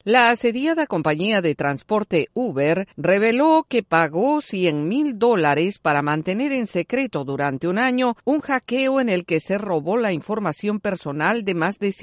La asediada compañía de transporte Uber reveló que pagó $100,000 para mantener en secreto durante un año un hackeo en el que se robó la información personal de más de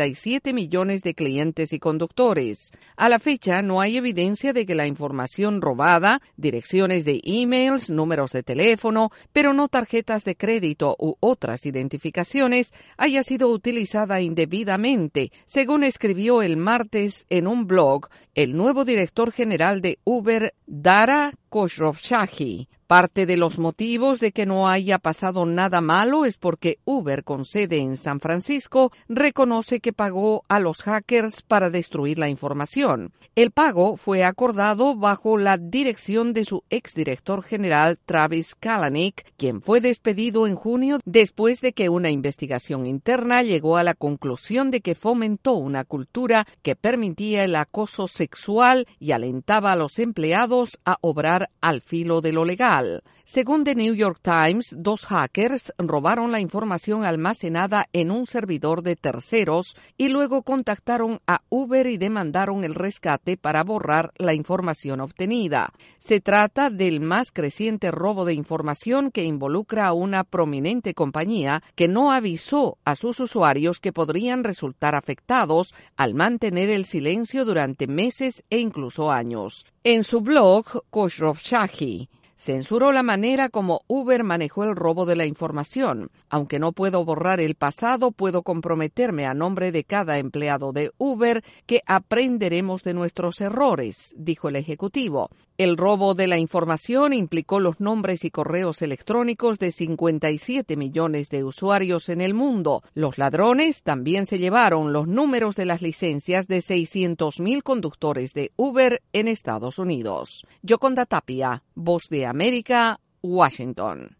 57 millones de clientes y conductores. A la fecha, no hay evidencia de que la información robada, direcciones de emails, números de teléfono, pero no tarjetas de crédito u otras identificaciones, haya sido utilizada indebidamente, según escribió el martes en un blog el nuevo director general de Uber, Dara Khosrowshahi. Parte de los motivos de que no haya pasado nada malo es porque Uber, con sede en San Francisco, reconoce que pagó a los hackers para destruir la información. El pago fue acordado bajo la dirección de su exdirector general Travis Kalanick, quien fue despedido en junio después de que una investigación interna llegó a la conclusión de que fomentó una cultura que permitía el acoso sexual y alentaba a los empleados a obrar al filo de lo legal. Según The New York Times, 2 hackers robaron la información almacenada en un servidor de terceros y luego contactaron a Uber y demandaron el rescate para borrar la información obtenida. Se trata del más creciente robo de información que involucra a una prominente compañía que no avisó a sus usuarios que podrían resultar afectados al mantener el silencio durante meses e incluso años. En su blog, Khosrowshahi censuró la manera como Uber manejó el robo de la información. Aunque no puedo borrar el pasado, puedo comprometerme a nombre de cada empleado de Uber que aprenderemos de nuestros errores, dijo el ejecutivo. El robo de la información implicó los nombres y correos electrónicos de 57 millones de usuarios en el mundo. Los ladrones también se llevaron los números de las licencias de 600,000 conductores de Uber en Estados Unidos. Yoconda Tapia, Voz de América, Washington.